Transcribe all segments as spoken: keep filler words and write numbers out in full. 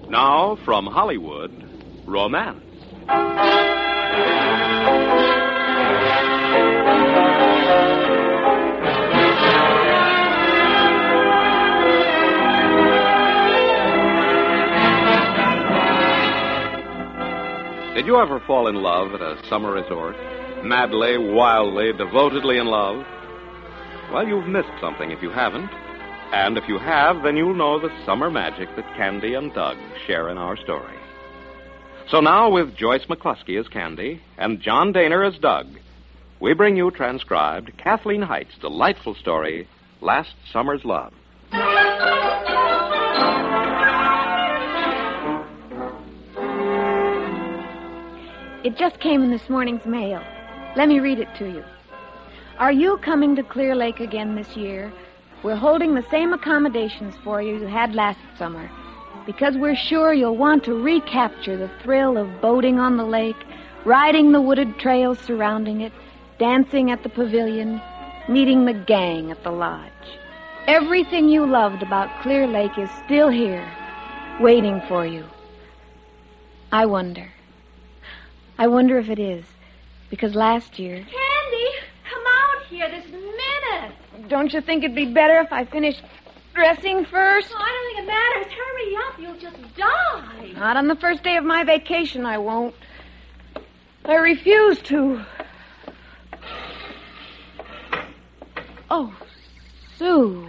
Now, from Hollywood, romance. Did you ever fall in love at a summer resort? Madly, wildly, devotedly in love? Well, you've missed something if you haven't. And if you have, then you'll know the summer magic that Candy and Doug share in our story. So now, with Joyce McCluskey as Candy and John Daner as Doug, we bring you transcribed Kathleen Height's delightful story, Last Summer's Love. It just came in this morning's mail. Let me read it to you. Are you coming to Clear Lake again this year? We're holding the same accommodations for you you had last summer, because we're sure you'll want to recapture the thrill of boating on the lake, riding the wooded trails surrounding it, dancing at the pavilion, meeting the gang at the lodge. Everything you loved about Clear Lake is still here, waiting for you. I wonder. I wonder if it is, because last year... Candy, come out here this minute. Don't you think it'd be better if I finished dressing first? Oh, I don't think it matters. Hurry up, you'll just die. Not on the first day of my vacation, I won't. I refuse to. Oh, Sue.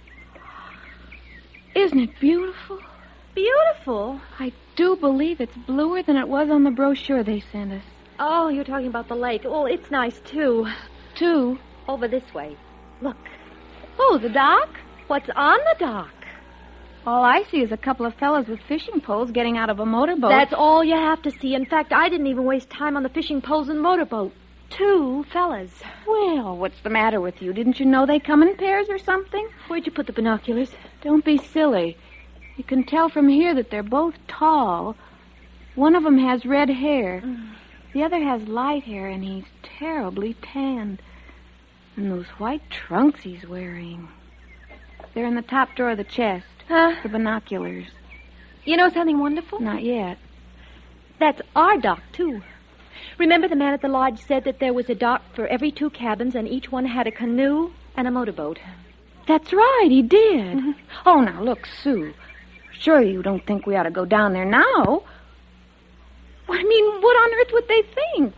Isn't it beautiful? Beautiful? I do believe it's bluer than it was on the brochure they sent us. Oh, you're talking about the lake. Well, it's nice, too. Too? Over this way. Look. Oh, the dock? What's on the dock? All I see is a couple of fellows with fishing poles getting out of a motorboat. That's all you have to see. In fact, I didn't even waste time on the fishing poles and motorboat. Two fellas. Well, what's the matter with you? Didn't you know they come in pairs or something? Where'd you put the binoculars? Don't be silly. You can tell from here that they're both tall. One of them has red hair. Mm. The other has light hair, and he's terribly tanned. And those white trunks he's wearing. They're in the top drawer of the chest. Huh? The binoculars. You know something wonderful? Not yet. That's our dock, too. Remember the man at the lodge said that there was a dock for every two cabins, and each one had a canoe and a motorboat. That's right, he did. Mm-hmm. Oh, now, look, Sue. Sure you don't think we ought to go down there now? I mean, what on earth would they think?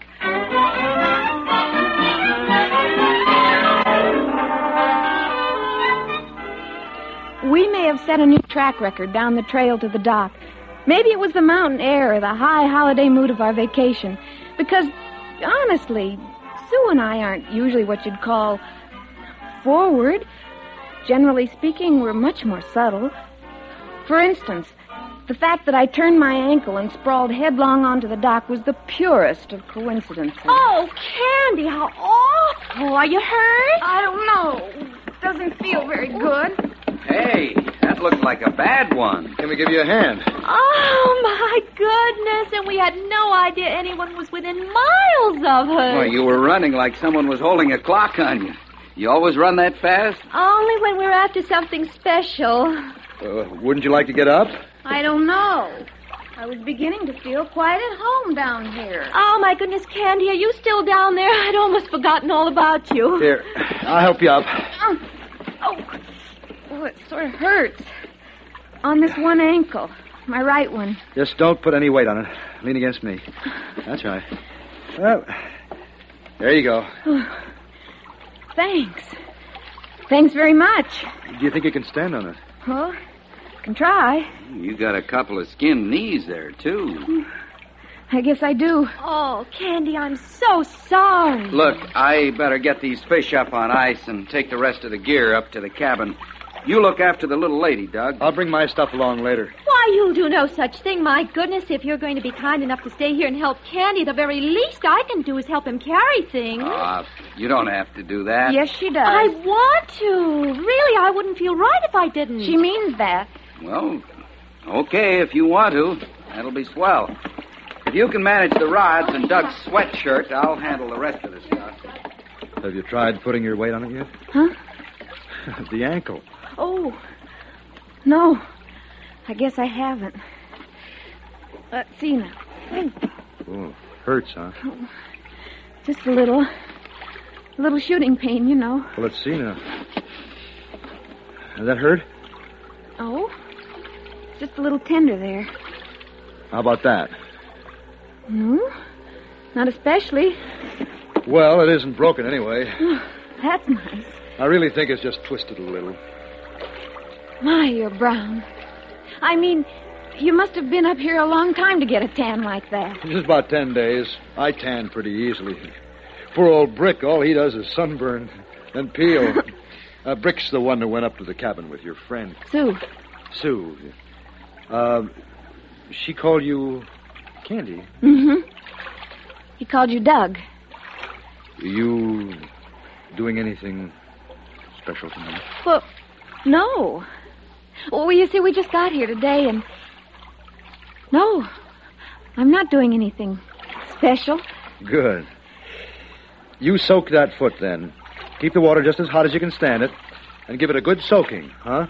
We may have set a new track record down the trail to the dock. Maybe it was the mountain air or the high holiday mood of our vacation. Because, honestly, Sue and I aren't usually what you'd call forward. Generally speaking, we're much more subtle. For instance, the fact that I turned my ankle and sprawled headlong onto the dock was the purest of coincidences. Oh, Candy, how awful. Are you hurt? I don't know. Doesn't feel very good. Hey, that looked like a bad one. Can we give you a hand? Oh, my goodness. And we had no idea anyone was within miles of her. Well, you were running like someone was holding a clock on you. You always run that fast? Only when we're after something special. Uh, wouldn't you like to get up? I don't know. I was beginning to feel quite at home down here. Oh, my goodness, Candy, are you still down there? I'd almost forgotten all about you. Here, I'll help you up. Oh, oh, oh it sort of hurts. On this one ankle, my right one. Just don't put any weight on it. Lean against me. That's right. Well, there you go. Oh, thanks. Thanks very much. Do you think you can stand on it? Well, I can try. You got a couple of skinned knees there, too. I guess I do. Oh, Candy, I'm so sorry. Look, I better get these fish up on ice and take the rest of the gear up to the cabin. You look after the little lady, Doug. I'll bring my stuff along later. Why, you'll do no such thing. My goodness, if you're going to be kind enough to stay here and help Candy, the very least I can do is help him carry things. Ah, uh, you don't have to do that. Yes, she does. I want to. Really, I wouldn't feel right if I didn't. She means that. Well, okay, if you want to. That'll be swell. If you can manage the rods and Doug's sweatshirt, I'll handle the rest of the stuff. Have you tried putting your weight on it yet? Huh? The ankle. Oh, no. I guess I haven't. Let's see now. Oh, hurts, huh? Oh, just a little. A little shooting pain, you know. Well, let's see now. Does that hurt? Oh? Just a little tender there. How about that? No, not especially. Well, it isn't broken anyway. Oh, that's nice. I really think it's just twisted a little. My, you're brown. I mean, you must have been up here a long time to get a tan like that. Just about ten days. I tan pretty easily. Poor old Brick, all he does is sunburn and peel. uh, Brick's the one who went up to the cabin with your friend. Sue. Sue. Uh, she called you Candy. Mm-hmm. He called you Doug. You doing anything special tonight? Well, no. Well, you see, we just got here today, and... No, I'm not doing anything special. Good. You soak that foot, then. Keep the water just as hot as you can stand it, and give it a good soaking, huh?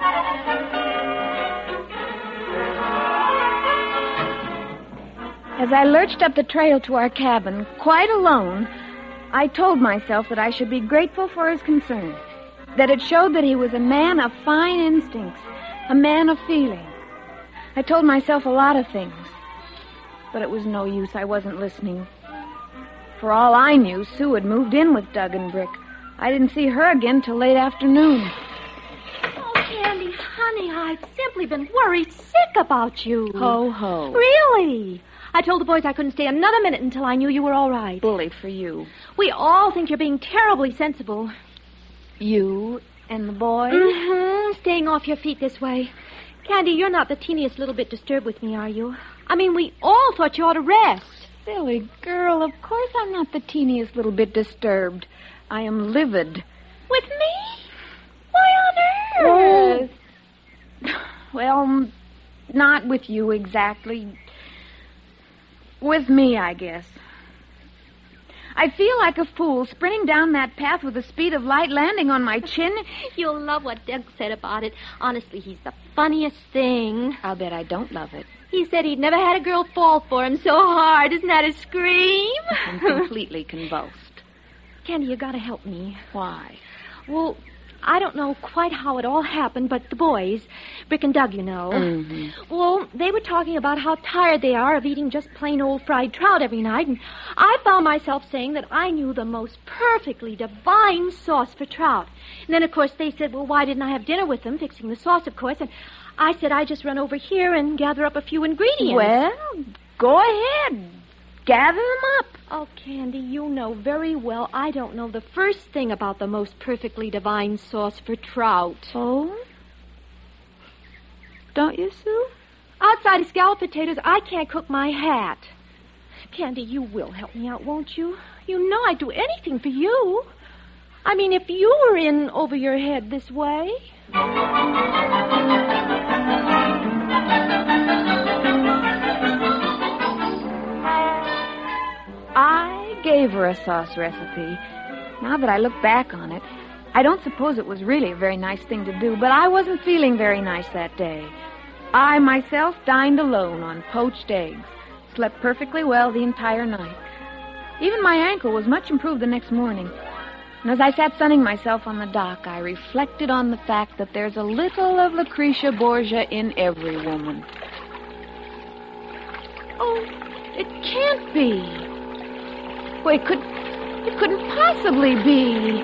As I lurched up the trail to our cabin, quite alone, I told myself that I should be grateful for his concern, that it showed that he was a man of fine instincts, a man of feeling. I told myself a lot of things, but it was no use. I wasn't listening. For all I knew, Sue had moved in with Doug and Brick. I didn't see her again till late afternoon. Oh, Candy, honey, I've simply been worried sick about you. Ho, ho. Really? I told the boys I couldn't stay another minute until I knew you were all right. Bully for you. We all think you're being terribly sensible. You and the boys? Mm-hmm. Staying off your feet this way. Candy, you're not the teeniest little bit disturbed with me, are you? I mean, we all thought you ought to rest. Silly girl, of course I'm not the teeniest little bit disturbed. I am livid. With me? Why on earth? Oh. Well, not with you exactly. With me, I guess. I feel like a fool sprinting down that path with the speed of light, landing on my chin. You'll love what Doug said about it. Honestly, he's the funniest thing. I'll bet I don't love it. He said he'd never had a girl fall for him so hard. Isn't that a scream? I'm completely convulsed. Candy, you gotta help me. Why? Well, I don't know quite how it all happened, but the boys, Brick and Doug, you know. Mm-hmm. Well, they were talking about how tired they are of eating just plain old fried trout every night, and I found myself saying that I knew the most perfectly divine sauce for trout. And then, of course, they said, well, why didn't I have dinner with them, fixing the sauce, of course, and I said I'd just run over here and gather up a few ingredients. Well, go ahead. Gather them up. Oh, Candy, you know very well I don't know the first thing about the most perfectly divine sauce for trout. Oh? Don't you, Sue? Outside of scalloped potatoes, I can't cook my hat. Candy, you will help me out, won't you? You know I'd do anything for you. I mean, if you were in over your head this way. I gave her a sauce recipe. Now that I look back on it, I don't suppose it was really a very nice thing to do, but I wasn't feeling very nice that day. I myself dined alone on poached eggs, slept perfectly well the entire night. Even my ankle was much improved the next morning. And as I sat sunning myself on the dock, I reflected on the fact that there's a little of Lucretia Borgia in every woman. Oh, it can't be. Well, it could, it couldn't possibly be.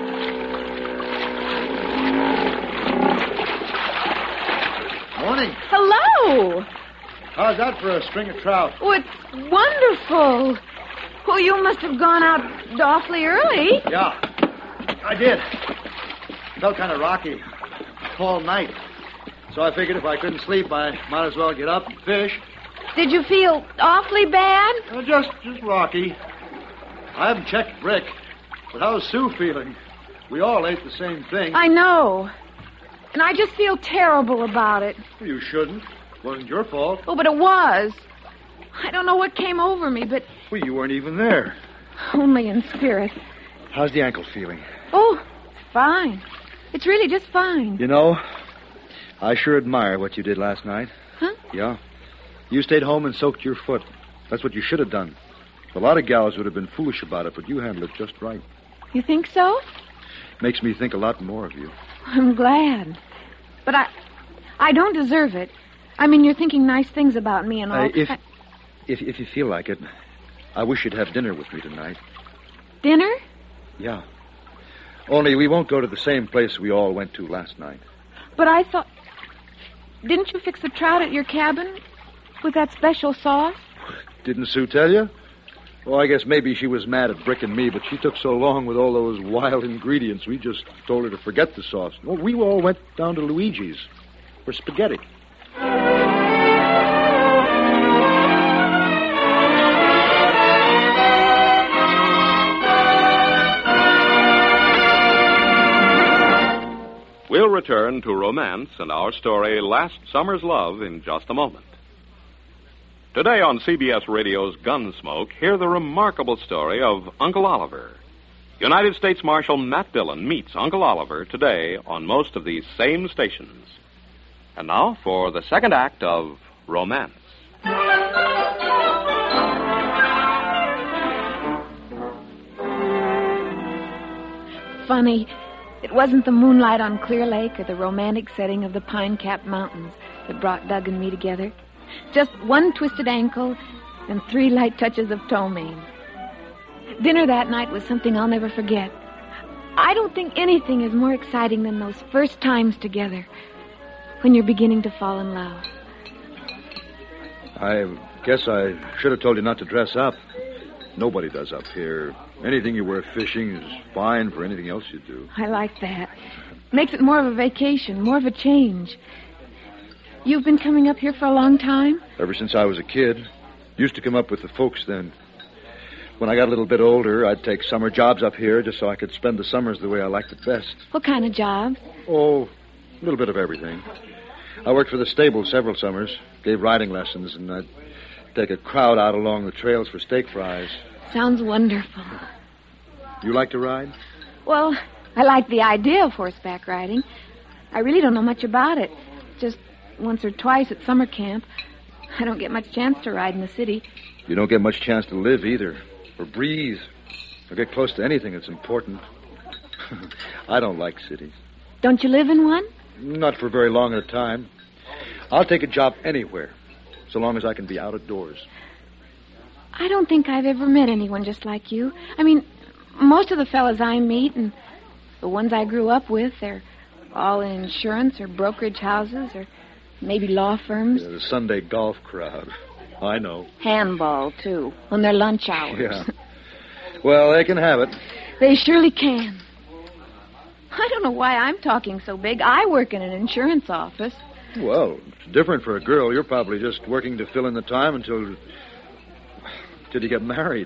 Morning. Hello. How's that for a string of trout? Oh, it's wonderful. Oh, you must have gone out awfully early. Yeah, I did. Felt kind of rocky all night. So I figured if I couldn't sleep, I might as well get up and fish. Did you feel awfully bad? Uh, just, just rocky. I haven't checked Brick, but how's Sue feeling? We all ate the same thing. I know. And I just feel terrible about it. Well, you shouldn't. It wasn't your fault. Oh, but it was. I don't know what came over me, but... Well, you weren't even there. Only in spirit. How's the ankle feeling? Oh, it's fine. It's really just fine. You know, I sure admire what you did last night. Huh? Yeah. You stayed home and soaked your foot. That's what you should have done. A lot of gals would have been foolish about it, but you handled it just right. You think so? Makes me think a lot more of you. I'm glad. But I I don't deserve it. I mean, you're thinking nice things about me and all. Uh, if, I... if if you feel like it, I wish you'd have dinner with me tonight. Dinner? Yeah. Only we won't go to the same place we all went to last night. But I thought... Didn't you fix the trout at your cabin with that special sauce? Didn't Sue tell you? Well, I guess maybe she was mad at Brick and me, but she took so long with all those wild ingredients, we just told her to forget the sauce. Well, we all went down to Luigi's for spaghetti. We'll return to romance and our story, Last Summer's Love, in just a moment. Today on C B S Radio's Gunsmoke, hear the remarkable story of Uncle Oliver. United States Marshal Matt Dillon meets Uncle Oliver today on most of these same stations. And now for the second act of Romance. Funny, it wasn't the moonlight on Clear Lake or the romantic setting of the pine-capped mountains that brought Doug and me together. Just one twisted ankle and three light touches of ptomaine. Dinner that night was something I'll never forget. I don't think anything is more exciting than those first times together when you're beginning to fall in love. I guess I should have told you not to dress up. Nobody does up here. Anything you wear fishing is fine for anything else you do. I like that. Makes it more of a vacation, more of a change. You've been coming up here for a long time? Ever since I was a kid. Used to come up with the folks then. When I got a little bit older, I'd take summer jobs up here just so I could spend the summers the way I liked it best. What kind of jobs? Oh, a little bit of everything. I worked for the stable several summers, gave riding lessons, and I'd take a crowd out along the trails for steak fries. Sounds wonderful. You like to ride? Well, I like the idea of horseback riding. I really don't know much about it. Just once or twice at summer camp. I don't get much chance to ride in the city. You don't get much chance to live either, or breathe, or get close to anything that's important. I don't like cities. Don't you live in one? Not for very long at a time. I'll take a job anywhere, so long as I can be out of doors. I don't think I've ever met anyone just like you. I mean, most of the fellas I meet and the ones I grew up with, they're all in insurance or brokerage houses or maybe law firms. Yeah, the Sunday golf crowd. I know. Handball, too, on their lunch hours. Yeah. Well, they can have it. They surely can. I don't know why I'm talking so big. I work in an insurance office. Well, it's different for a girl. You're probably just working to fill in the time until... until you get married.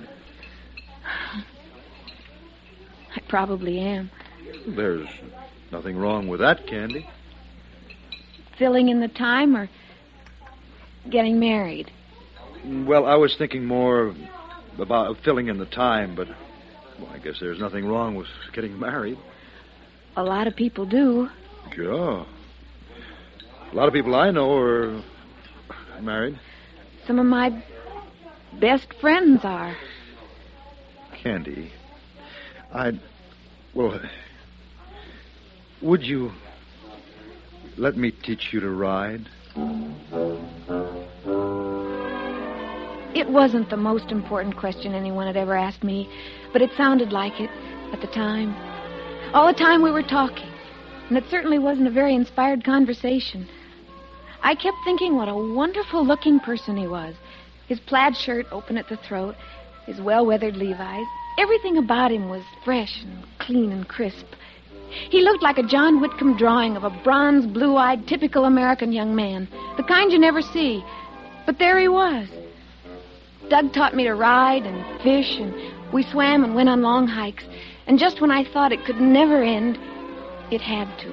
I probably am. There's nothing wrong with that, Candy. Filling in the time or getting married? Well, I was thinking more about filling in the time, but well, I guess there's nothing wrong with getting married. A lot of people do. Yeah. A lot of people I know are married. Some of my best friends are. Candy, I'd... Well, would you let me teach you to ride? It wasn't the most important question anyone had ever asked me, but it sounded like it at the time. All the time we were talking, and it certainly wasn't a very inspired conversation. I kept thinking what a wonderful-looking person he was. His plaid shirt open at the throat, his well-weathered Levi's. Everything about him was fresh and clean and crisp. He looked like a John Whitcomb drawing of a bronze, blue-eyed, typical American young man, the kind you never see. But there he was. Doug taught me to ride and fish, and we swam and went on long hikes. And just when I thought it could never end, it had to.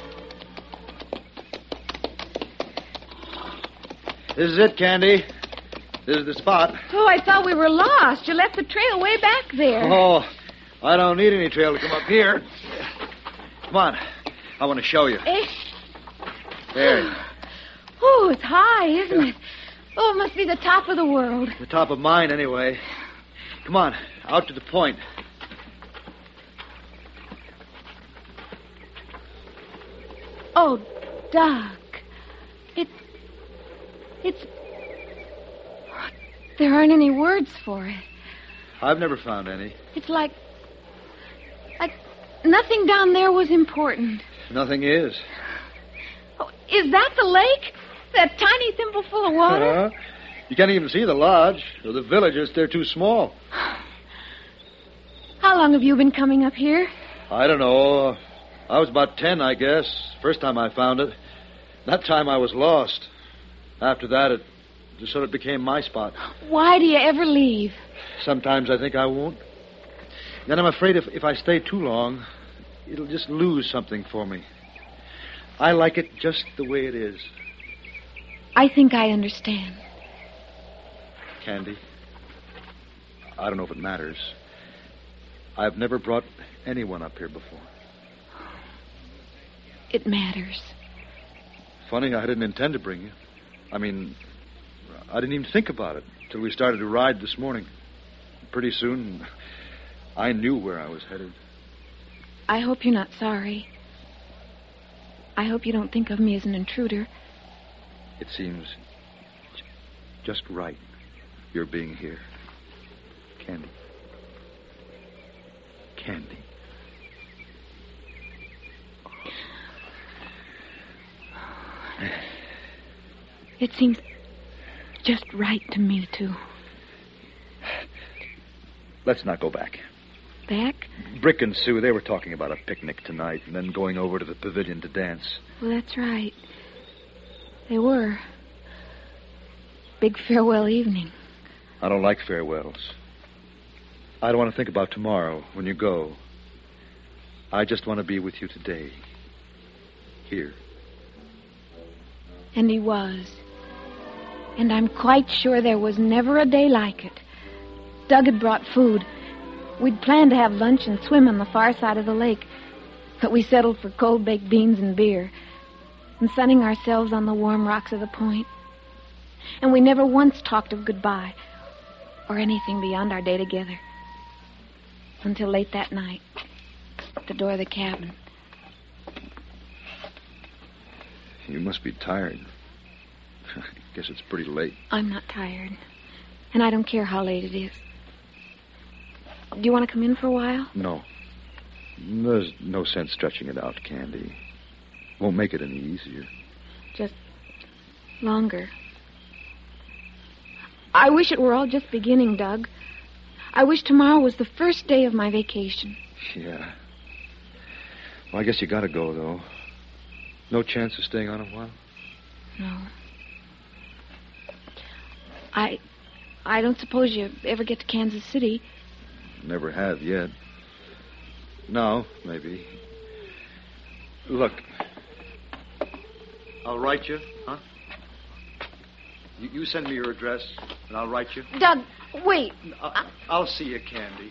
This is it, Candy. This is the spot. Oh, I thought we were lost. You left the trail way back there. Oh, I don't need any trail to come up here. Come on. I want to show you. Eh? There. Oh, it's high, isn't Yeah. it? Oh, it must be the top of the world. The top of mine, anyway. Come on, out to the point. Oh, Doc. It... It's... There aren't any words for it. I've never found any. It's like... Like nothing down there was important. Nothing is. Oh, is that the lake? That tiny thimble full of water? Uh, you can't even see the lodge or the villagers. They're too small. How long have you been coming up here? I don't know. I was about ten, I guess. First time I found it. That time I was lost. After that, it just sort of became my spot. Why do you ever leave? Sometimes I think I won't. Then I'm afraid if, if I stay too long, it'll just lose something for me. I like it just the way it is. I think I understand. Candy, I don't know if it matters. I've never brought anyone up here before. It matters. Funny, I didn't intend to bring you. I mean, I didn't even think about it till we started to ride this morning. Pretty soon, I knew where I was headed. I hope you're not sorry. I hope you don't think of me as an intruder. It seems j- just right, your being here. Candy. Candy. It seems just right to me, too. Let's not go back. Back? Brick and Sue, they were talking about a picnic tonight and then going over to the pavilion to dance. Well, that's right. They were. Big farewell evening. I don't like farewells. I don't want to think about tomorrow when you go. I just want to be with you today. Here. And he was. And I'm quite sure there was never a day like it. Doug had brought food. We'd planned to have lunch and swim on the far side of the lake, but we settled for cold baked beans and beer, and sunning ourselves on the warm rocks of the point. And we never once talked of goodbye, or anything beyond our day together, until late that night, at the door of the cabin. You must be tired. I guess it's pretty late. I'm not tired, and I don't care how late it is. Do you want to come in for a while? No. There's no sense stretching it out, Candy. Won't make it any easier. Just longer. I wish it were all just beginning, Doug. I wish tomorrow was the first day of my vacation. Yeah. Well, I guess you gotta go, though. No chance of staying on a while? No. I... I don't suppose you ever get to Kansas City. Never have yet. No, maybe. Look. I'll write you, huh? You, you send me your address, and I'll write you. Doug, wait. I'll, I'll see you, Candy.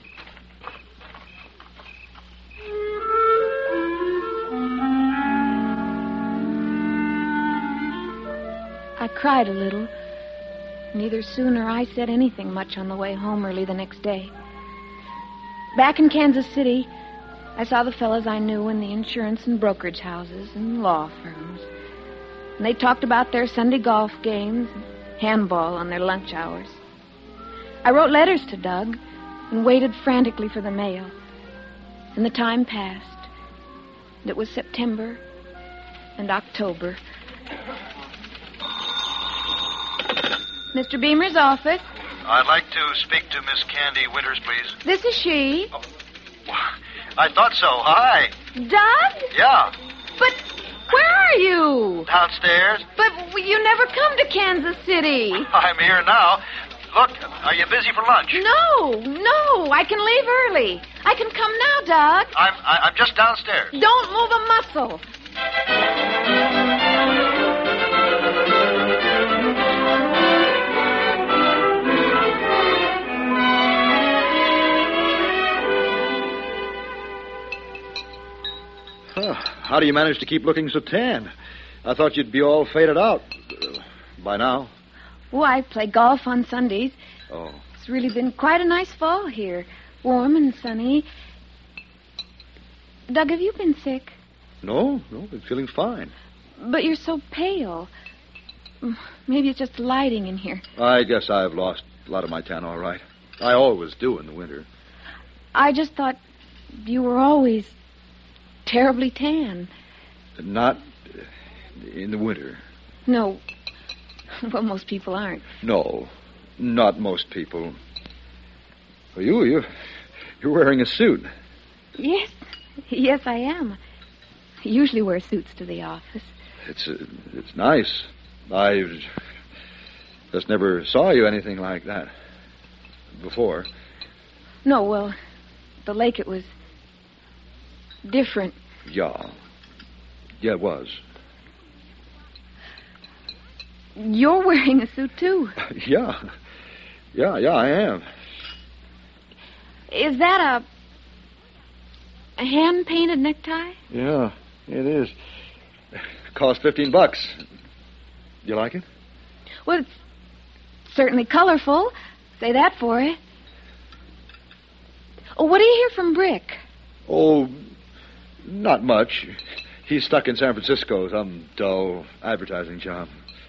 I cried a little. Neither Sue nor I said anything much on the way home early the next day. Back in Kansas City, I saw the fellas I knew in the insurance and brokerage houses and law firms. And they talked about their Sunday golf games and handball on their lunch hours. I wrote letters to Doug and waited frantically for the mail. And the time passed. And it was September and October. Mister Beamer's office. I'd like to speak to Miss Candy Winters, please. This is she. Oh. I thought so. Hi. Doug? Yeah. But where are you? Downstairs. But you never come to Kansas City. I'm here now. Look, are you busy for lunch? No, no. I can leave early. I can come now, Doug. I'm I, I'm just downstairs. Don't move a muscle. Huh. How do you manage to keep looking so tan? I thought you'd be all faded out uh, by now. Oh, I play golf on Sundays. Oh. It's really been quite a nice fall here. Warm and sunny. Doug, have you been sick? No, no, I'm feeling fine. But you're so pale. Maybe it's just the lighting in here. I guess I've lost a lot of my tan, all right. I always do in the winter. I just thought you were always terribly tan. Not in the winter. No. Well, most people aren't. No, not most people. Well, you, you, you're wearing a suit. Yes, yes, I am. I usually wear suits to the office. It's uh, it's nice. I just never saw you anything like that before. No, well, the lake, it was different. Yeah. Yeah, it was. You're wearing a suit, too. Yeah. Yeah, yeah, I am. Is that a, a hand-painted necktie? Yeah, it is. Cost fifteen bucks. You like it? Well, it's certainly colorful. Say that for it. Oh, what do you hear from Brick? Oh, not much. He's stuck in San Francisco, some dull advertising job.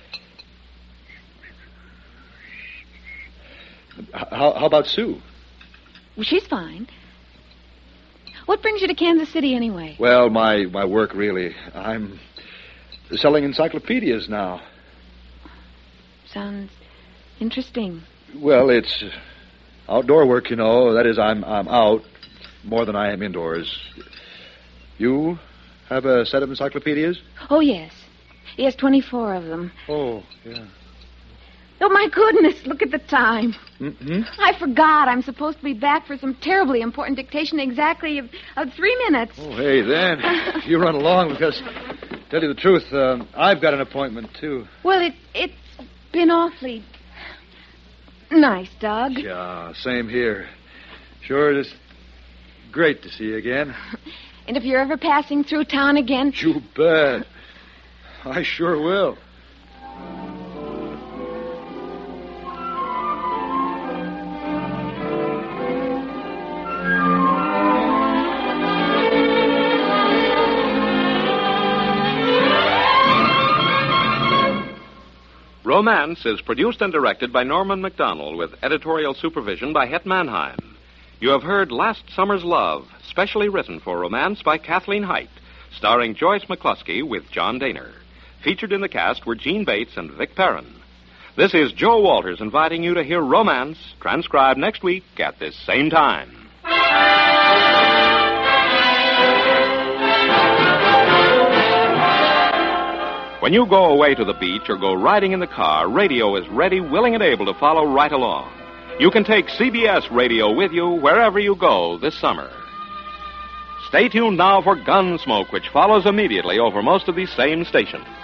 How, how about Sue? Well, she's fine. What brings you to Kansas City, anyway? Well, my, my work, really. I'm selling encyclopedias now. Sounds interesting. Well, it's outdoor work, you know. That is, I'm I'm out more than I am indoors. You have a set of encyclopedias? Oh, yes. Yes, twenty-four of them. Oh, yeah. Oh, my goodness, look at the time. Mm-hmm. I forgot. I'm supposed to be back for some terribly important dictation exactly of, of three minutes. Oh, hey, then. You run along because, to tell you the truth, uh, I've got an appointment, too. Well, it, it's been awfully nice, Doug. Yeah, same here. Sure, it's great to see you again. And if you're ever passing through town again... You bet. I sure will. Romance is produced and directed by Norman Macdonald with editorial supervision by Het Mannheim. You have heard Last Summer's Love, specially written for Romance by Kathleen Height, starring Joyce McCluskey with John Daner. Featured in the cast were Gene Bates and Vic Perrin. This is Joe Walters inviting you to hear Romance, transcribed next week at this same time. When you go away to the beach or go riding in the car, radio is ready, willing, and able to follow right along. You can take C B S Radio with you wherever you go this summer. Stay tuned now for Gunsmoke, which follows immediately over most of these same stations.